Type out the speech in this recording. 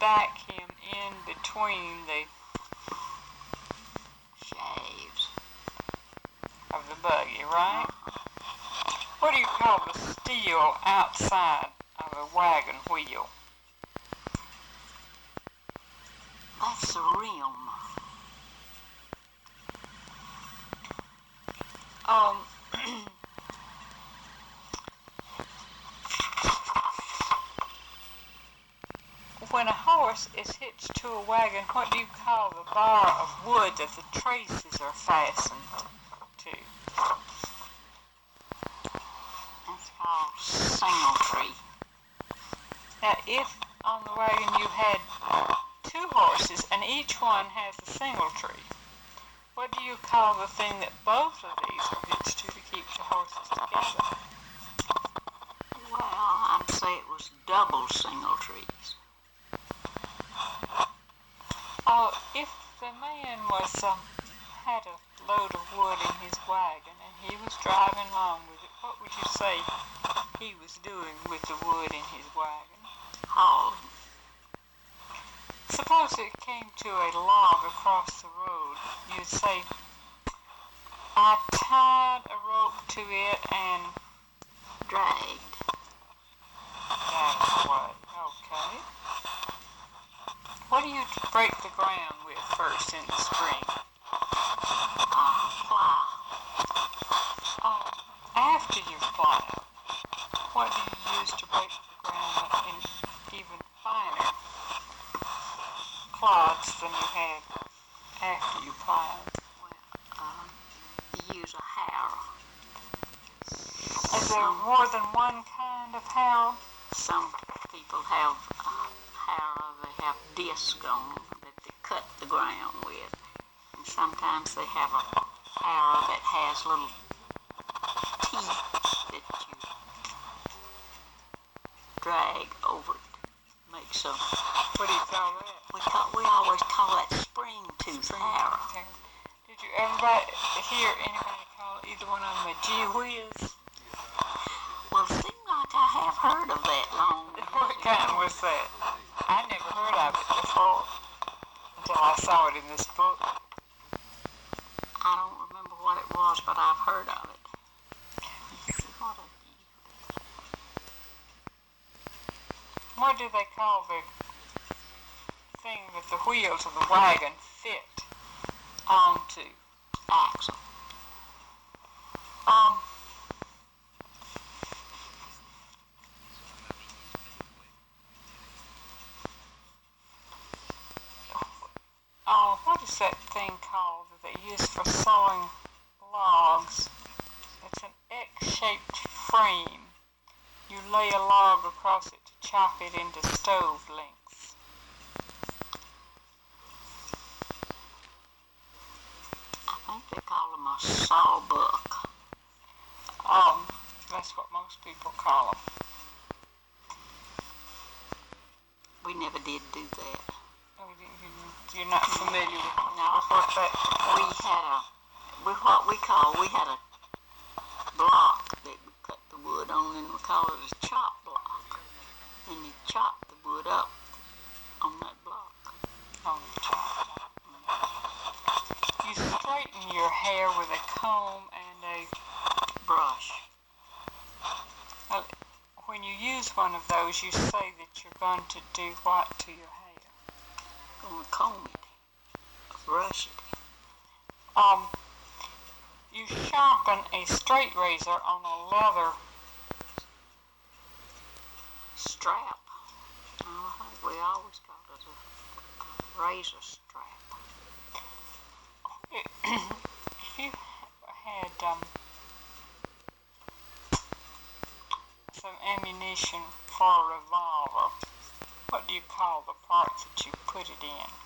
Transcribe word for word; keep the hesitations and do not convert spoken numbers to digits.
stack him in between the shaves of the buggy, right? What do you call the steel outside of a wagon wheel? That's the rim. Um, when a horse is hitched to a wagon, what do you call the bar of wood that the traces are fastened to? That's called singletree. Now, if on the wagon you had two horses and each one has a singletree, what do you call the thing that both of these are hitched to to keep the horses together? Well, I'd say it was double singletrees. Oh, if the man was um, had a load of wood in his wagon and he was driving along with it, what would you say he was doing with the wood in his wagon? Hauling. Suppose it came to a log across the road. You'd say, I tied a rope to it and dragged. That's what. Okay. What do you break the ground with first in the spring? Uh, plow. Oh, after you've plowed, what do you use to break the ground up in even finer clods than you had after you plowed? Well, um, you use a harrow. Is there more than one kind of harrow? Some people have a harrow, they have discs on them that they cut the ground with. And sometimes they have a harrow that has little teeth that you drag over it. Makes a, What do you call that? we, call, we always call that spring tooth harrow. Did you ever hear anybody call either one of them a gee whiz? Well, it seems like I have heard of that long. What kind was that? I never heard of it before until I saw it in this book. I don't remember what it was, but I've heard of it. What, a, What do they call the thing that the wheels of the wagon fit onto? axle. Um, Oh, what is that thing called that they use for sawing logs? It's an X-shaped frame. You lay a log across it to chop it into stove lengths. I think they call them a sawbuck. Um, that's what most people call them. We never did do that. You're not familiar with No, what that? we had a, we what we call, we had a block that we cut the wood on, and we call it a chop block. And you chop the wood up on that block. On the chop. You straighten your hair with a comb and a brush. Uh, when you use one of those, you say that you're going to do what to your hair? Gonna comb it, brush it. Um, you sharpen a straight razor on a leather strap. Oh, I think we always called it a, a razor strap. If you had um, some ammunition for a revolver, what do you call the parts that you put it in?